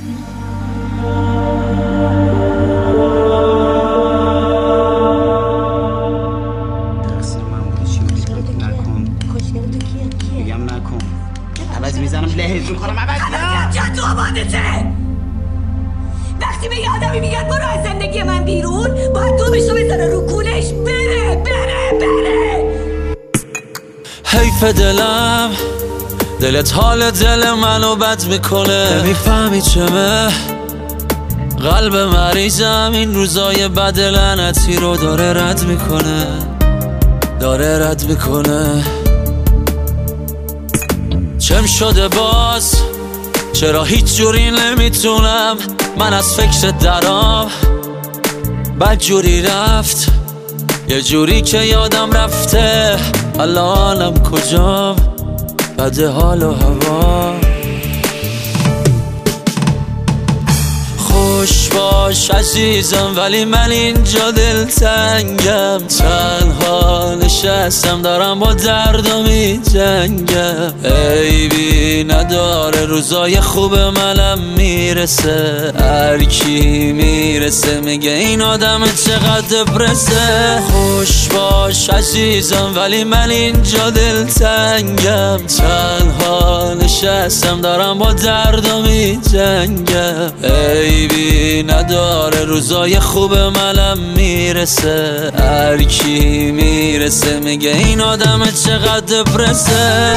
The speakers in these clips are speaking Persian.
وقتی به یه آدمی میگن برو از زندگی من بیرون، باید دومشو بزنه رو کولش. بره. حیف دلم، دلت حال دل منو بد میکنه. نمیفهمی چمه قلب مریضم این روزای بد لعنتی رو داره رد میکنه. چم شده باز، چرا هیچ جوری نمیتونم من از فکر درام. بد جوری رفت، یه جوری که یادم رفته الانم کجام. بده حال و هوا. خوش باش عزیزم ولی من اینجا دلتنگم. تنها نشستم دارم با دردم میجنگم. عیبی نداره روزای خوب منم میرسه. هر کی میرسه میگه این آدم چقدر دپرسه. خوش باش عزیزم ولی من اینجا دلتنگم. تنها نشستم دارم با دردم میجنگم. عیبی نداره روزای خوب منم میرسه. هر کی میرسه میگه این آدم چقدر دپرسه.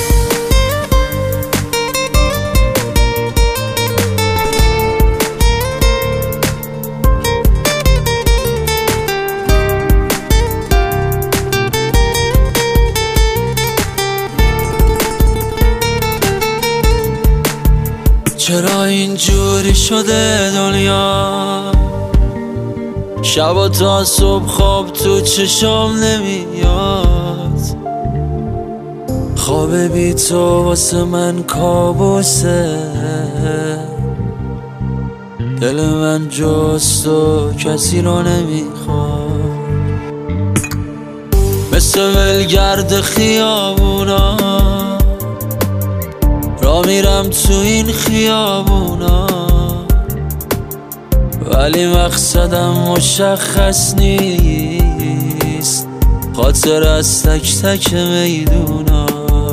چرا اینجوری شده دنیا؟ شب تا صبح خواب تو چشم نمیاد. خواب بی تو واسه من کابوسه. دل من جز تو کسی رو نمیخواد. مثل ولگرد خیابونا را میرم تو این خیابونا، ولی مقصدم مشخص نیست. خاطر از تک تک میدونا.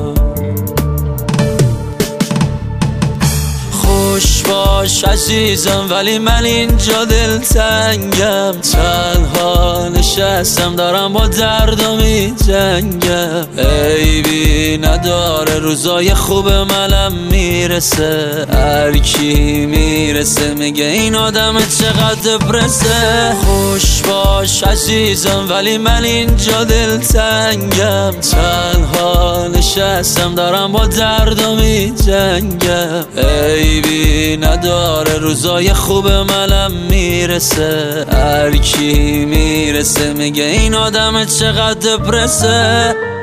خوش باش عزیزم ولی من اینجا دلتنگم. تنها نشستم دارم با دردم میجنگم. عیبی نداره روزای خوب منم میرسه. هر کی میرسه میگه این آدم چقدر دپرسه. خوش باش عزیزم ولی من اینجا دلتنگم. تنها نشستم دارم با دردم میجنگم. عیبی نداره روزای خوب منم میرسه. هر کی میرسه میگه این آدم چقدر دپرسه.